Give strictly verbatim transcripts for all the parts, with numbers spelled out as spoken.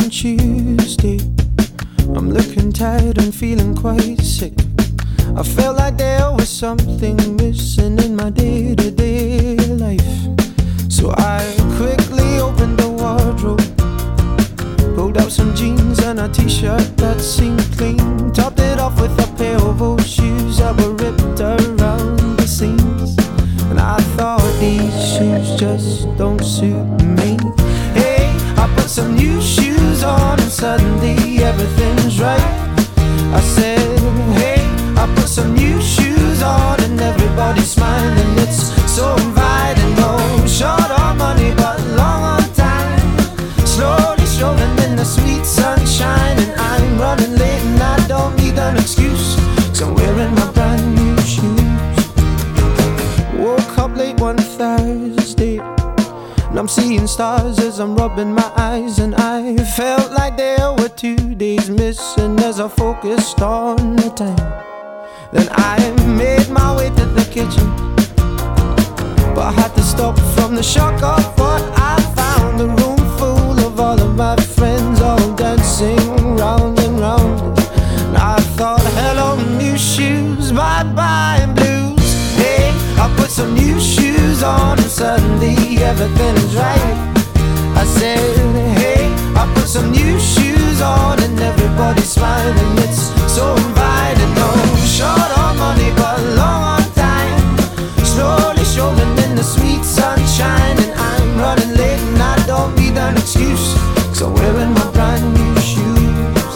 on Tuesday. I'm looking tired and feeling quite sick. I felt like there was something missing in my day-to-day life. So I quickly opened the wardrobe, pulled out some jeans and a t-shirt that seemed clean, topped it off with a pair of old shoes that were ripped around the seams. And I thought, these shoes just don't suit me. Hey, I put some new shoes on and suddenly everything's right. I said, hey, I put some new shoes on and everybody's smiling. It's so inviting. No short on money but long on time, slowly strolling in the sweet sunshine. And I'm running late and I don't need an excuse, 'cause I'm wearing my brand new shoes. Woke up late one Thursday and I'm seeing stars as I'm rubbing my eyes. And I felt like there were two days missing as I focused on the time. Then I made my way to the kitchen, but I had to stop from the shock of what I found. A room full of all of my friends, all dancing round and round. And I thought, hello new shoes, bye bye blues. Hey, I put some new shoes on and suddenly everything's right. I said, hey, I put some new shoes on and everybody's smiling. It's so inviting. No short on money but long on time, slowly strolling in the sweet sunshine. And I'm running late and I don't need an excuse, 'cause I'm wearing my brand new shoes.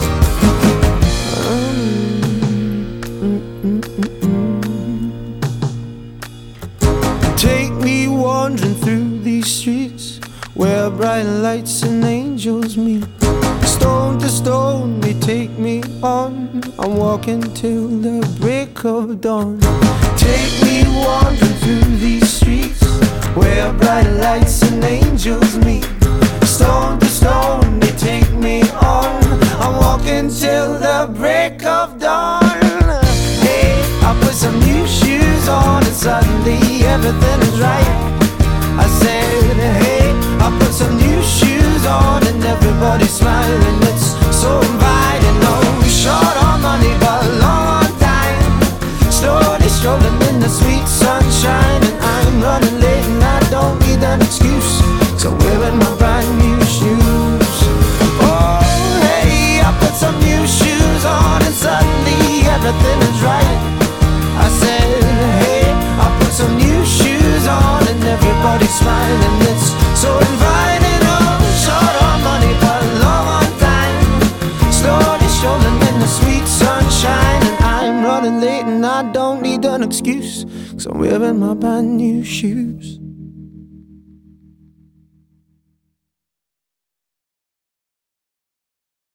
Take me wandering through these streets where bright lights and angels meet. Stone to stone they take me on, I'm walking till the break of dawn. Take me wandering through these streets where bright lights and angels meet. Stone to stone they take me on, I'm walking till the break of dawn. Hey, I put some new shoes on and suddenly everything is right. I said, hey, I put some new shoes on and everybody's smiling. It's so inviting. No short on money but long on time, slowly strolling in the sweet sunshine. And I'm running late and I don't need an excuse, 'cause I'm wearing my brand new shoes. Oh, hey, I put some new shoes on and suddenly everything is right. I said, hey, I put some new shoes on and everybody's smiling. It's so inviting. Oh, short on money but long on time, slowly strolling in the sweet sunshine. And I'm running late and I don't need an excuse, 'cause I'm wearing my brand new shoes.